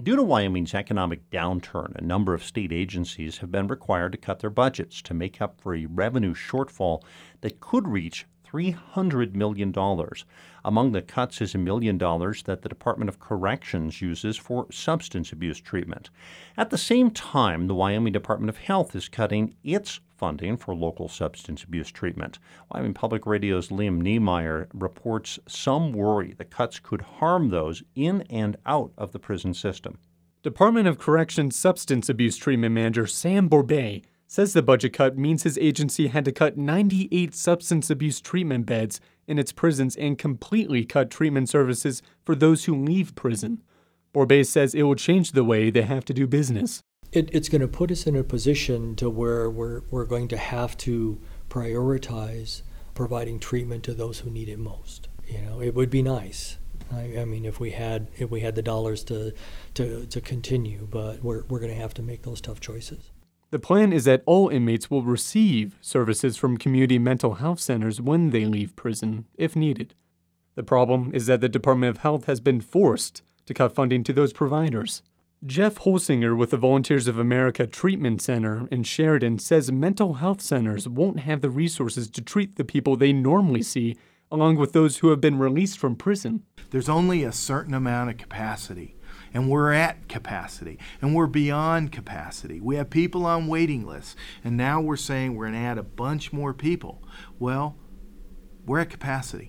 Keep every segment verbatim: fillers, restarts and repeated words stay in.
Due to Wyoming's economic downturn, a number of state agencies have been required to cut their budgets to make up for a revenue shortfall that could reach three hundred million dollars. Among the cuts is a million dollars that the Department of Corrections uses for substance abuse treatment. At the same time, the Wyoming Department of Health is cutting its funding for local substance abuse treatment. Wyoming Public Radio's Liam Niemeyer reports some worry the cuts could harm those in and out of the prison system. Department of Corrections Substance Abuse Treatment Manager Sam Borbet says the budget cut means his agency had to cut ninety-eight substance abuse treatment beds in its prisons and completely cut treatment services for those who leave prison. Borbet says it will change the way they have to do business. It, it's going to put us in a position to where we're, we're going to have to prioritize providing treatment to those who need it most. You know, it would be nice. I, I mean, if we had if we had the dollars to to, to continue, but we're we're going to have to make those tough choices. The plan is that all inmates will receive services from community mental health centers when they leave prison, if needed. The problem is that the Department of Health has been forced to cut funding to those providers. Jeff Holsinger with the Volunteers of America Treatment Center in Sheridan says mental health centers won't have the resources to treat the people they normally see, along with those who have been released from prison. There's only a certain amount of capacity, and we're at capacity, and we're beyond capacity. We have people on waiting lists, and now we're saying we're going to add a bunch more people. Well, we're at capacity.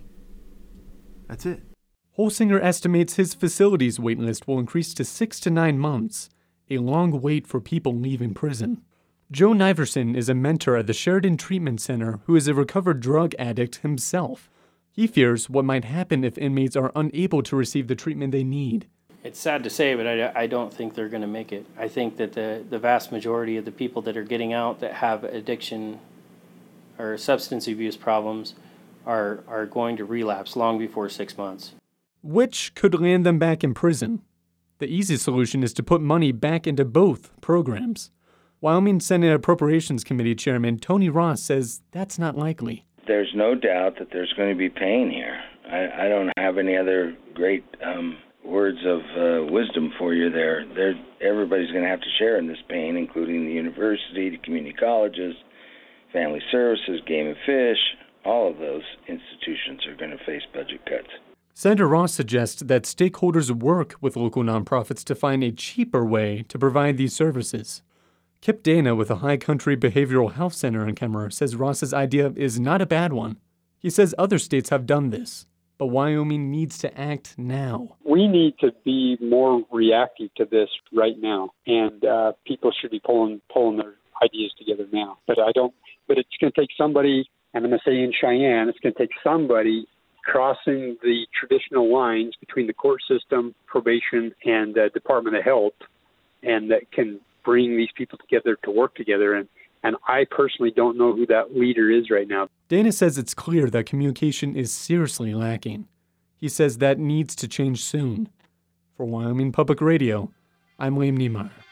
That's it. Holsinger estimates his facility's wait list will increase to six to nine months, a long wait for people leaving prison. Joe Niverson is a mentor at the Sheridan Treatment Center who is a recovered drug addict himself. He fears what might happen if inmates are unable to receive the treatment they need. It's sad to say, but I, I don't think they're going to make it. I think that the, the vast majority of the people that are getting out that have addiction or substance abuse problems are, are going to relapse long before six months. Which could land them back in prison. The easy solution is to put money back into both programs. Wyoming Senate Appropriations Committee Chairman Tony Ross says that's not likely. There's no doubt that there's going to be pain here. I, I don't have any other great um, words of uh, wisdom for you there. there. Everybody's going to have to share in this pain, including the university, the community colleges, family services, game and fish. All of those institutions are going to face budget cuts. Senator Ross suggests that stakeholders work with local nonprofits to find a cheaper way to provide these services. Kip Dana with the High Country Behavioral Health Center in Kemmerer says Ross's idea is not a bad one. He says other states have done this, but Wyoming needs to act now. We need to be more reactive to this right now, and uh, people should be pulling pulling their ideas together now. But I don't. But it's going to take somebody, and I'm going to say in Cheyenne, it's going to take somebody crossing the traditional lines between the court system, probation, and the Department of Health, and that can bring these people together to work together. And, and I personally don't know who that leader is right now. Dana says it's clear that communication is seriously lacking. He says that needs to change soon. For Wyoming Public Radio, I'm Liam Niemeyer.